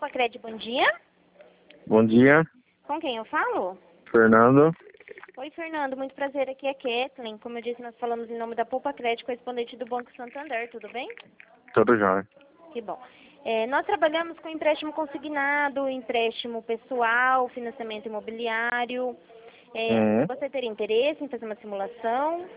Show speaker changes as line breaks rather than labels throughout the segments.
Poupa-Cred, bom dia.
Bom dia,
Com quem eu falo?
Fernando.
Oi, Fernando. Muito prazer. Aqui é Kathleen. Como eu disse, nós falamos em nome da Poupa-Cred, correspondente do Banco Santander. Tudo bem?
Tudo jóia.
Que bom. Nós trabalhamos com empréstimo consignado, empréstimo pessoal, financiamento imobiliário. Você teria interesse em fazer uma simulação?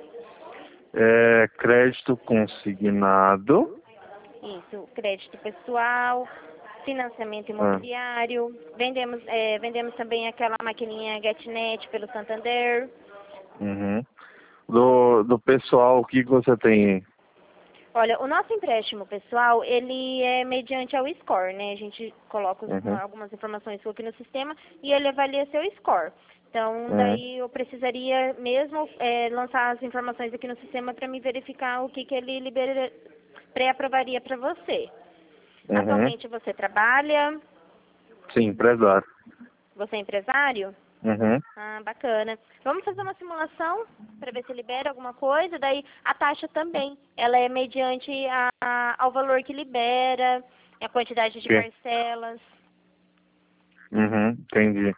Crédito consignado.
Isso, crédito pessoal, financiamento imobiliário. Vendemos também aquela maquininha GetNet pelo Santander.
Uhum. Do pessoal, o que você tem?
Olha, o nosso empréstimo pessoal, ele é mediante ao score, né? A gente coloca algumas informações aqui no sistema e ele avalia seu score. Então, daí eu precisaria mesmo lançar as informações aqui no sistema para me verificar o que ele pré-aprovaria para você. Atualmente você trabalha?
Sim, empresário.
Você é empresário?
Uhum.
Ah, bacana. Vamos fazer uma simulação para ver se libera alguma coisa. Daí a taxa também, ela é mediante ao valor que libera, a quantidade de parcelas.
Uhum, entendi.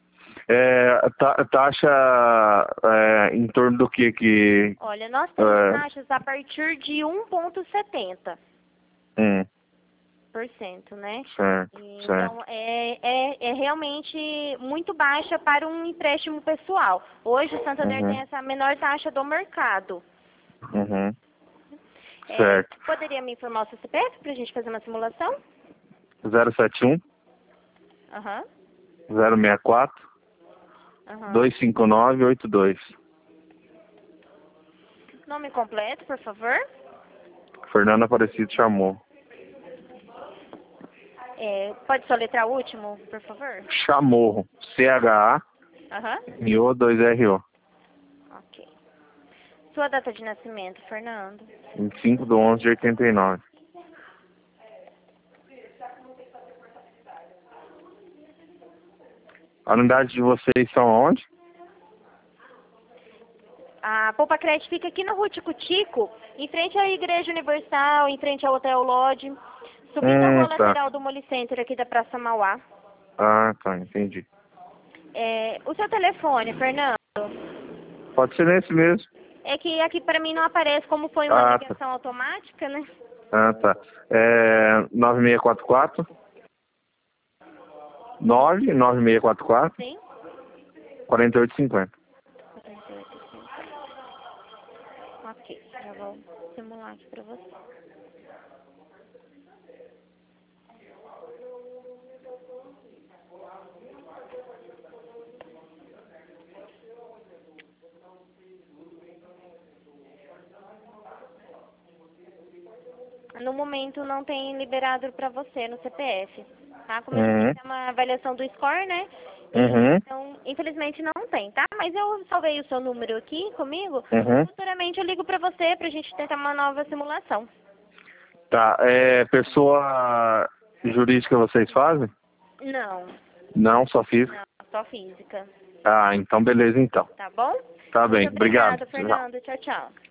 Taxa em torno do que...
Olha, nós temos taxas a partir de 1,70%, né?
Certo,
Então, é realmente muito baixa para um empréstimo pessoal. Hoje, o Santander tem essa menor taxa do mercado.
Uhum. Certo.
Poderia me informar o seu CPF para a gente fazer uma simulação?
071 064 25982.
Nome completo, por favor.
Fernando Aparecido Chamorro.
Pode soletrar o último, por favor?
Chamorro. CHA-MO-2RO.
Ok. Sua data de nascimento, Fernando?
25/11/89. A unidade de vocês são onde?
A Poupa-Cred fica aqui na Rua Tico-Tico, em frente à Igreja Universal, em frente ao Hotel Lodge, subindo a rua lateral do Molicenter aqui da Praça Mauá.
Ah, tá, entendi.
O seu telefone, Fernando?
Pode ser nesse mesmo.
É que aqui para mim não aparece como foi uma ligação automática, né?
Ah, tá. 9644 99644
Sim.
4850.
Ok, já vou simular aqui para você. No momento não tem liberado para você no CPF, tá? Como a gente tem uma avaliação do score, né? Então, infelizmente não tem, tá? Mas eu salvei o seu número aqui comigo. Futuramente eu ligo para você pra gente tentar uma nova simulação.
Tá, pessoa jurídica vocês fazem?
Não.
Não, só física?
Não, só física.
Ah, então beleza então.
Tá bom?
Tá bem,
Muito obrigada,
obrigado.
Fernando. Tchau, tchau.